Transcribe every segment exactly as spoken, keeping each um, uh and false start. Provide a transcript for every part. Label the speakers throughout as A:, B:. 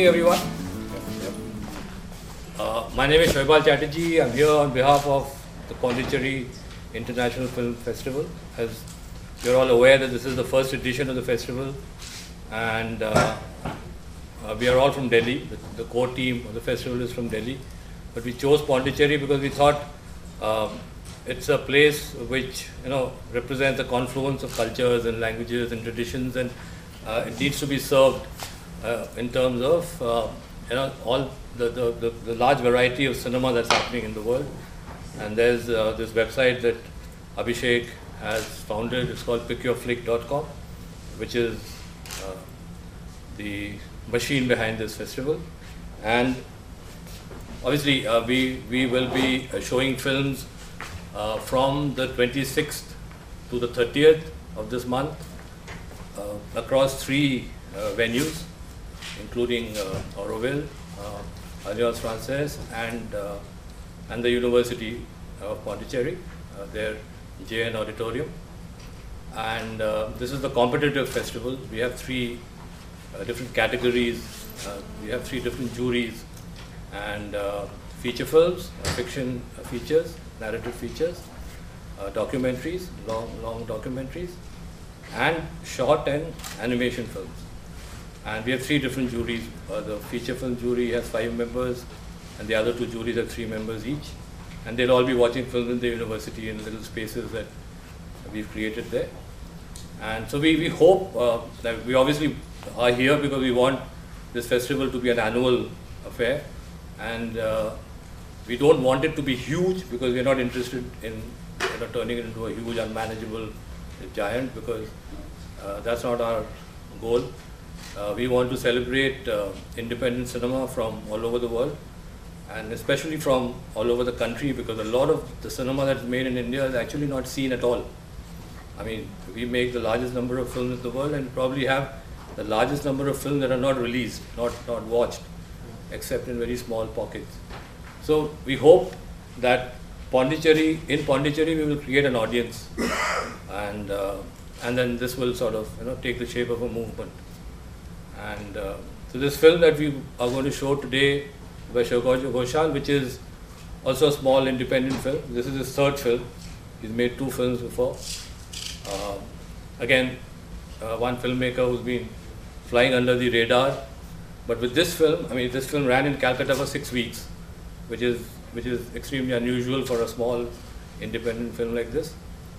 A: everyone. Uh, my name is Shoibal Chatterjee. I'm here on behalf of the Pondicherry International Film Festival. As you're all aware that this is the first edition of the festival, and uh, uh, we are all from Delhi. The, the core team of the festival is from Delhi, but we chose Pondicherry because we thought um, it's a place which you know represents a confluence of cultures and languages and traditions, and uh, it needs to be served uh, in terms of uh, you know all the, the, the, the large variety of cinema that's happening in the world. And there's uh, this website that Abhishek has founded. It's called pick your flick dot com, which is uh, the machine behind this festival. And obviously uh, we, we will be uh, showing films uh, from the twenty-sixth to the thirtieth of this month uh, across three uh, venues, including uh, Auroville, uh, Alliance Française, and uh, and the University of Pondicherry, uh, their J N Auditorium. And uh, this is the competitive festival. We have three uh, different categories. Uh, we have three different juries, and uh, feature films, uh, fiction uh, features, narrative features, uh, documentaries, long, long documentaries, and short and animation films. And we have three different juries. Uh, the feature film jury has five members, and the other two juries have three members each. And they'll all be watching films in the university in little spaces that we've created there. And so we, we hope uh, that we obviously are here because we want this festival to be an annual affair. And uh, we don't want it to be huge because we're not interested in you know, turning it into a huge, unmanageable giant, because uh, that's not our goal. Uh, we want to celebrate uh, independent cinema from all over the world, and especially from all over the country, because a lot of the cinema that's made in India is actually not seen at all. I mean, we make the largest number of films in the world and probably have the largest number of films that are not released, not, not watched, except in very small pockets. So we hope that Pondicherry, in Pondicherry we will create an audience, and, uh, and then this will sort of you know, take the shape of a movement. And uh, so this film that we are going to show today by Shokaji Ghoshal, which is also a small independent film. This is his third film. He's made two films before. Uh, again, uh, one filmmaker who's been flying under the radar. But with this film, I mean, this film ran in Calcutta for six weeks, which is which is extremely unusual for a small independent film like this.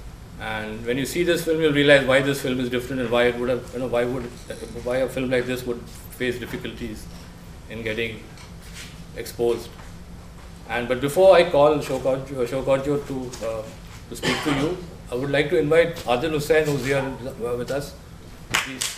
A: And when you see this film, you'll realize why this film is different and why it would have, you know, why would, why a film like this would face difficulties in getting exposed. And but before I call Shokarjo, Shokarjo to uh, to speak to you, I would like to invite Adil Hussain, who's here with us. Please.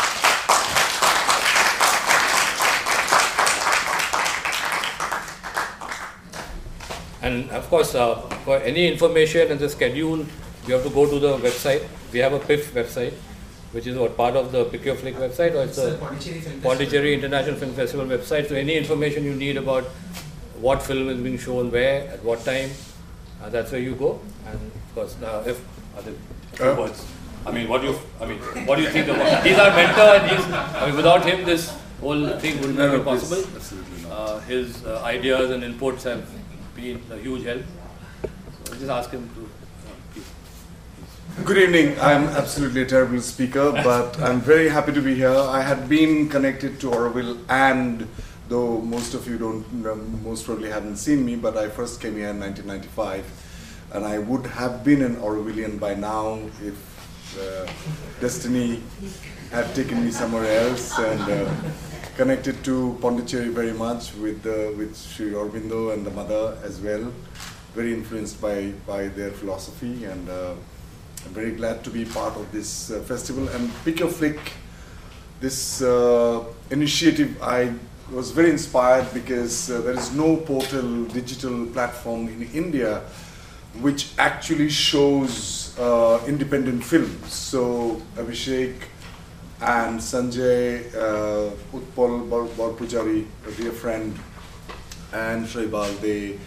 A: And of course, uh, for any information and the schedule, you have to go to the website. We have a P I F website, which is what, part of the Pick Your Flick website, or it's, it's a Pondicherry, Film Pondicherry International Film Festival website. So any information you need about what film is being shown where, at what time, uh, that's where you go. And of course, uh, if other uh, words, I mean, what do you, I mean, what do you think about? He's our mentor, and he's, I mean, without him, this whole thing wouldn't no, be possible.
B: Absolutely not.
A: Uh, his uh, ideas and inputs have been a huge help. So I'll just ask him to.
B: Good evening. I'm absolutely a terrible speaker, but I'm very happy to be here. I had been connected to Auroville, and though most of you don't, most probably haven't seen me, but I first came here in nineteen ninety-five, and I would have been an Aurovillian by now if uh, destiny had taken me somewhere else, and uh, connected to Pondicherry very much with uh, with Sri Aurobindo and the mother as well. Very influenced by by their philosophy, and. Uh, I'm very glad to be part of this uh, festival. And Pick Your Flick, this uh, initiative, I was very inspired because uh, there is no portal, digital platform in India which actually shows uh, independent films. So Abhishek and Sanjay, uh, Utpal Barpujari, a dear friend, and Shoibal, they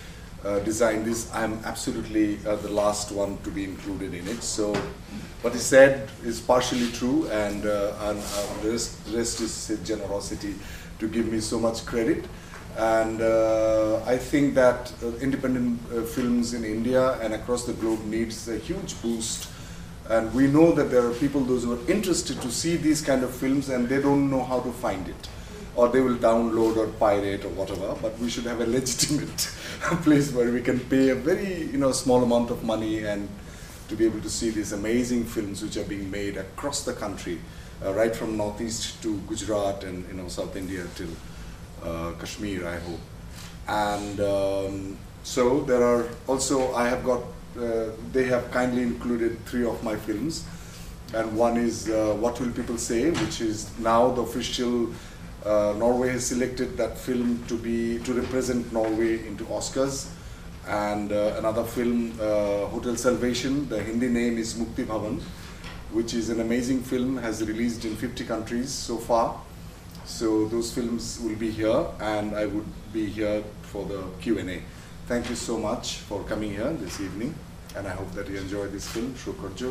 B: uh, designed this, I'm absolutely uh, the last one to be included in it. So what he said is partially true, and, uh, and uh, the rest, rest is his generosity to give me so much credit. And uh, I think that uh, independent uh, films in India and across the globe needs a huge boost. And we know that there are people, those who are interested to see these kind of films, and they don't know how to find it. Or they will download or pirate or whatever, but we should have a legitimate place where we can pay a very you know, small amount of money and to be able to see these amazing films which are being made across the country, uh, right from Northeast to Gujarat and you know, South India till Uh, Kashmir, I hope. And um, so there are also, I have got, uh, they have kindly included three of my films, and one is uh, What Will People Say, which is now the official, uh, Norway has selected that film to be, to represent Norway into Oscars. And uh, another film, uh, Hotel Salvation, the Hindi name is Mukti Bhavan, which is an amazing film, has released in fifty countries so far. So those films will be here, and I would be here for the Q and A. Thank you so much for coming here this evening, and I hope that you enjoy this film, Shokorjo.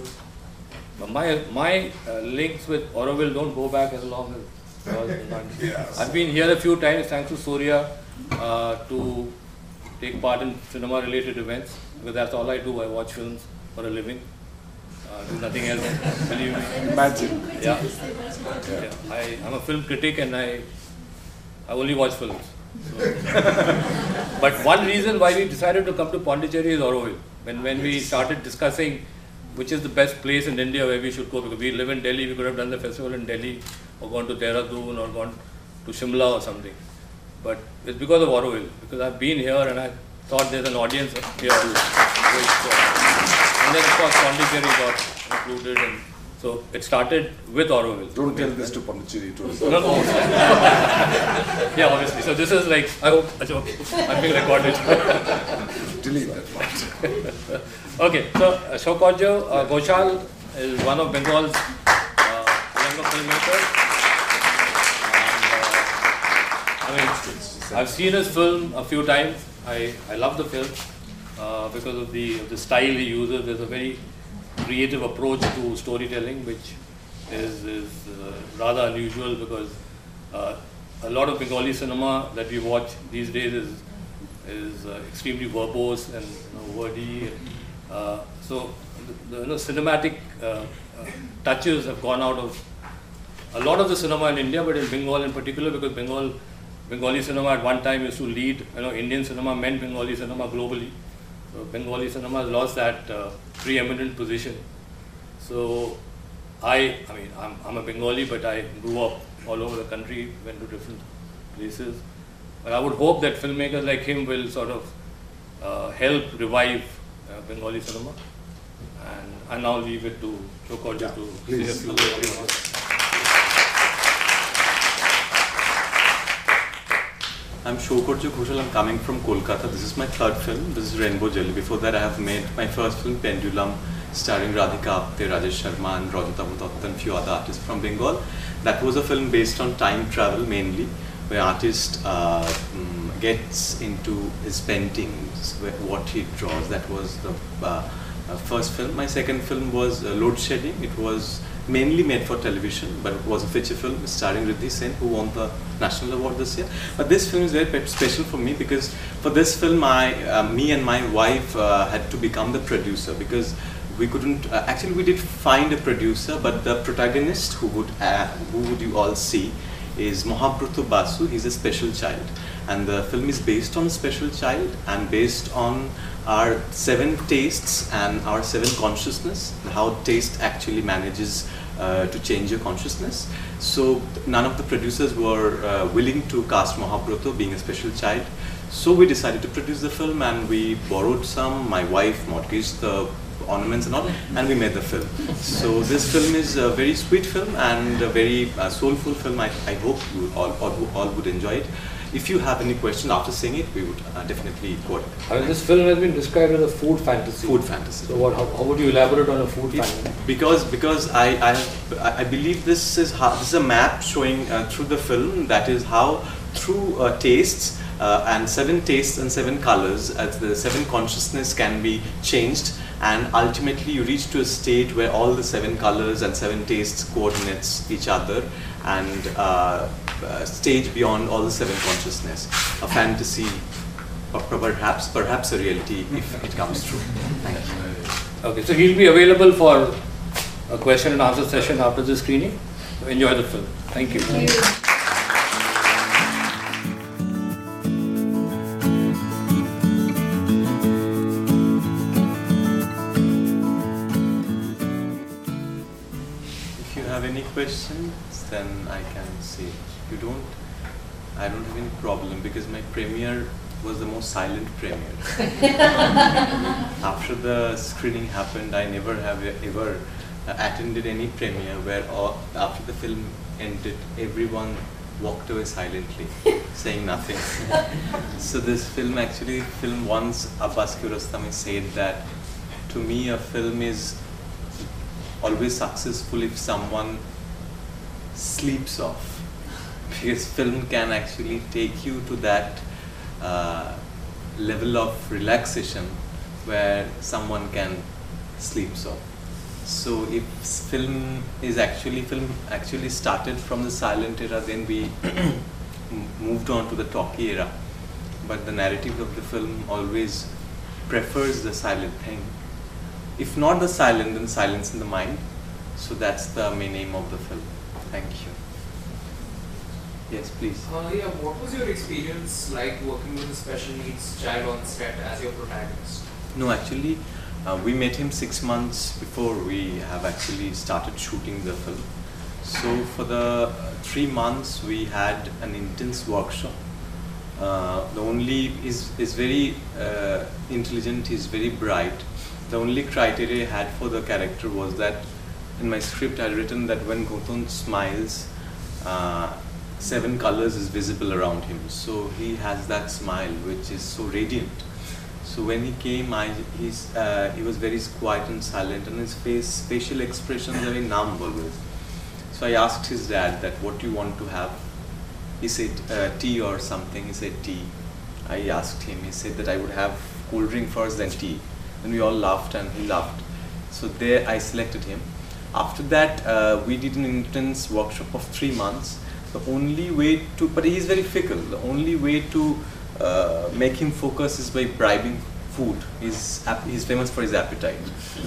A: My, my uh, links with Auroville don't go back as long as yes. I've been here a few times thanks to Surya uh, to take part in cinema related events, because that's all I do. I watch films for a living. Uh, there's nothing else, believe me.
B: Imagine.
A: Yeah. yeah. I, I'm a film critic, and I, I only watch films. So. But one reason why we decided to come to Pondicherry is Auroville. When, when we started discussing which is the best place in India where we should go, because we live in Delhi, we could have done the festival in Delhi, or gone to Dehradun, or gone to Shimla or something. But it's because of Auroville, because I've been here and I thought there's an audience here. And then of course Pondicherry got included, and so it started with Auroville.
B: Don't tell this to Pondicherry tourism.
A: No, no. Yeah, obviously. So this is like, I hope, I'm being recorded.
B: Delete that part.
A: Okay, so uh, Shokorjo uh, Ghoshal is one of Bengal's uh, younger filmmakers. And, uh, I mean, I've seen his film a few times. I, I love the film. Uh, because of the, of the style he uses. There's a very creative approach to storytelling, which is, is uh, rather unusual, because uh, a lot of Bengali cinema that we watch these days is, is uh, extremely verbose and you know, wordy. And, uh, so the, the you know, cinematic uh, uh, touches have gone out of a lot of the cinema in India, but in Bengal in particular, because Bengal, Bengali cinema at one time used to lead, you know, Indian cinema meant Bengali cinema globally. So Bengali cinema has lost that uh, preeminent position. So I, I mean, I'm, I'm a Bengali, but I grew up all over the country, went to different places. But I would hope that filmmakers like him will sort of uh, help revive uh, Bengali cinema. And I now leave it to Shokorjo yeah, to
B: please.
A: say a few words.
C: I'm Shokorjo Ghoshal. I'm coming from Kolkata. This is my third film. This is Rainbow Jelly. Before that, I have made my first film, Pendulum, starring Radhika Apte, Rajesh Sharma, and Rajat Amutatta, and a few other artists from Bengal. That was a film based on time travel mainly, where artist uh, um, gets into his paintings, where, what he draws. That was the uh, uh, first film. My second film was uh, Load Shedding. It was mainly made for television, but it was a feature film starring Riddhi Sen, who won the National Award this year. But this film is very special for me, because for this film, I, uh, me and my wife uh, had to become the producer, because we couldn't, uh, actually we did find a producer, but the protagonist who would, uh, who would you all see is Mahabruto Basu. He's a special child, and the film is based on a special child and based on our seven tastes and our seven consciousness, how taste actually manages uh, to change your consciousness. So none of the producers were uh, willing to cast Mahabruto being a special child. So we decided to produce the film, and we borrowed some, my wife mortgaged the ornaments and all, and we made the film. So this film is a very sweet film and a very uh, soulful film. I, I hope you all, all, all would enjoy it. If you have any questions after seeing it, we would uh, definitely quote it.
A: I mean, this film has been described as a food fantasy.
C: Food fantasy.
A: So what, how, how would you elaborate on a food
C: it,
A: fantasy?
C: Because because I I, I believe this is how, this is a map showing uh, through the film, that is how through uh, tastes uh, and seven tastes and seven colors, as the seven consciousness can be changed, and ultimately you reach to a state where all the seven colors and seven tastes coordinates each other, and uh, uh, stage beyond all the seven consciousness, a fantasy, or perhaps perhaps a reality if it comes true. Thank you.
A: Okay, so he'll be available for a question and answer session after the screening. So enjoy the film. Thank you.
D: Thank you.
C: If you have any questions, then I can say. If you don't, I don't have any problem, because my premiere was the most silent premiere. After the screening happened, I never have ever attended any premiere where all, after the film ended, everyone walked away silently, saying nothing. So this film actually, film once Abbas Kiarostami said that, to me a film is always successful if someone sleeps off, because film can actually take you to that uh, level of relaxation where someone can sleep off. So if film is actually film actually started from the silent era, then we moved on to the talkie era. But the narrative of the film always prefers the silent thing. If not the silent, then silence in the mind. So that's the main aim of the film. Thank you. Yes, please.
E: Uh, yeah, what was your experience like working with a special needs child on set as your protagonist?
C: No, actually, uh, we met him six months before we have actually started shooting the film. So for the three months, we had an intense workshop. Uh, the only is is very uh, intelligent. He's very bright. The only criteria I had for the character was that in my script I had written that when Gautam smiles, uh, seven colors is visible around him. So he has that smile which is so radiant. So when he came, I, he's, uh, he was very quiet and silent, and his face, facial expressions are very numb always. So I asked his dad that, what do you want to have? He said uh, tea or something. He said tea. I asked him, he said that I would have cold drink first, then tea. And we all laughed and he laughed. So there I selected him. After that, uh, we did an intense workshop of three months. The only way to, but he's very fickle, the only way to uh, make him focus is by bribing food. He's, he's famous for his appetite.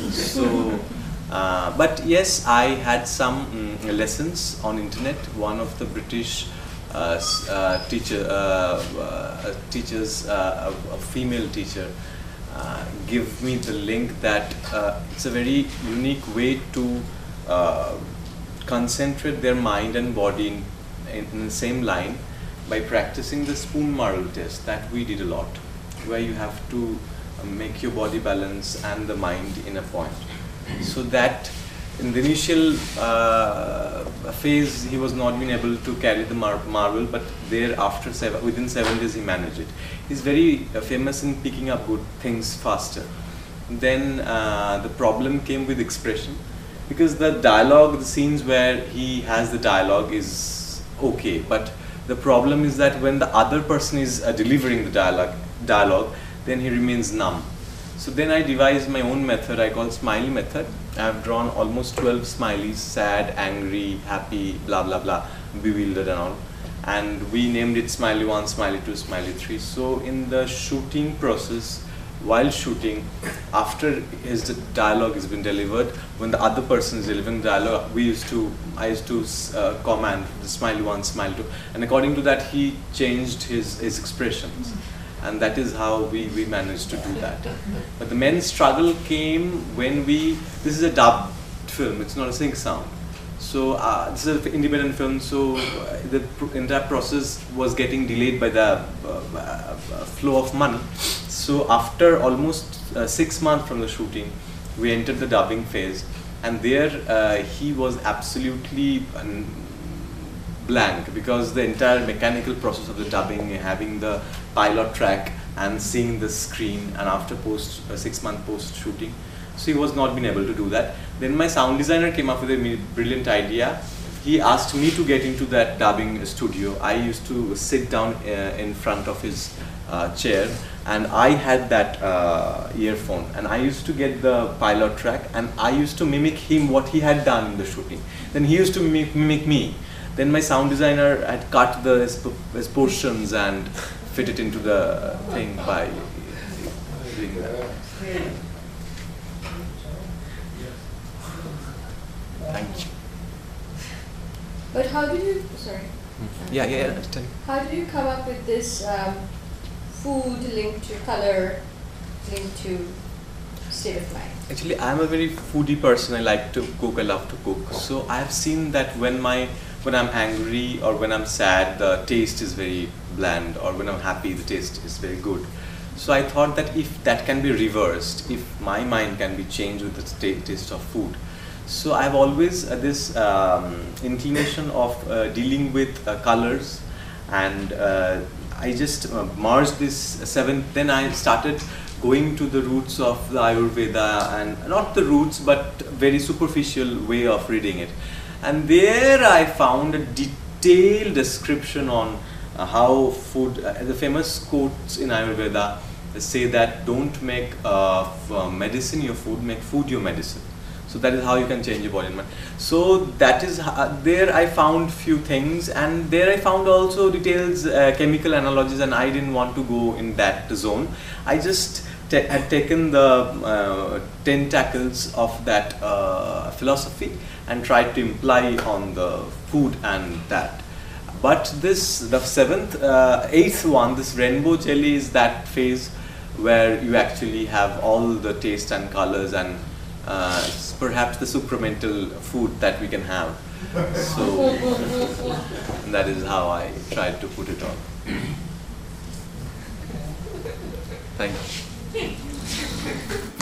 C: So, uh, but yes, I had some mm, lessons on internet. One of the British uh, uh, teacher, uh, uh, teachers, uh, a, a female teacher, uh, give me the link that uh, it's a very unique way to uh, concentrate their mind and body in, in, in the same line by practicing the spoon marl test that we did a lot, where you have to uh, make your body balance and the mind in a point. So that in the initial uh, phase he was not been able to carry the mar marble, but there after seven, within seven days he managed it. He's very uh, famous in picking up good things faster. Then uh, the problem came with expression, because the dialogue, the scenes where he has the dialogue is okay, but the problem is that when the other person is uh, delivering the dialogue, dialogue, then he remains numb. So then I devised my own method I call smiley method. I have drawn almost twelve smileys, sad, angry, happy, blah blah blah, bewildered and all. And we named it smiley one, smiley two, smiley three. So in the shooting process, while shooting, after his dialogue has been delivered, when the other person is delivering dialogue, we used to, I used to uh, command the smiley one, smiley two, and according to that he changed his, his expressions. And that is how we, we managed to do that. But the main struggle came when we, this is a dubbed film, it's not a sync sound. So uh, this is an independent film, so uh, the pr entire process was getting delayed by the uh, uh, flow of money. So after almost uh, six months from the shooting, we entered the dubbing phase, and there uh, he was absolutely um, blank, because the entire mechanical process of the dubbing, having the pilot track and seeing the screen, and after post uh, six month post shooting, so he was not been able to do that. Then my sound designer came up with a brilliant idea. he asked me to get into that dubbing studio. I used to sit down uh, in front of his uh, chair, and I had that uh, earphone, and I used to get the pilot track, and I used to mimic him what he had done in the shooting. Then he used to mimic, mimic me. Then my sound designer had cut the his, his portions and fit it into the thing by doing that. Thank you.
D: But how did you, sorry.
C: Yeah, yeah, yeah. Tell me.
D: How did you come up with this um, food linked to color, linked to state of mind?
C: Actually, I'm a very foodie person. I like to cook. I love to cook. So I've seen that when my when I'm angry or when I'm sad, the taste is very bland, or when I'm happy, the taste is very good. So I thought that if that can be reversed, if my mind can be changed with the taste of food. So I've always uh, this um, inclination of uh, dealing with uh, colors, and uh, I just uh, merged this seven. Then I started going to the roots of the Ayurveda, and not the roots, but very superficial way of reading it. And there I found a detailed description on uh, how food, uh, the famous quotes in Ayurveda say that don't make uh, medicine your food, make food your medicine. So that is how you can change your body and mind. So that is uh, there I found few things, and there I found also details, uh, chemical analogies, and I didn't want to go in that zone. I just had taken the uh, tentacles of that uh, philosophy and tried to imply on the food and that. But this, the seventh, uh, eighth one, this rainbow jelly is that phase where you actually have all the taste and colors, and uh, perhaps the supramental food that we can have. So that is how I tried to put it on. Thank you.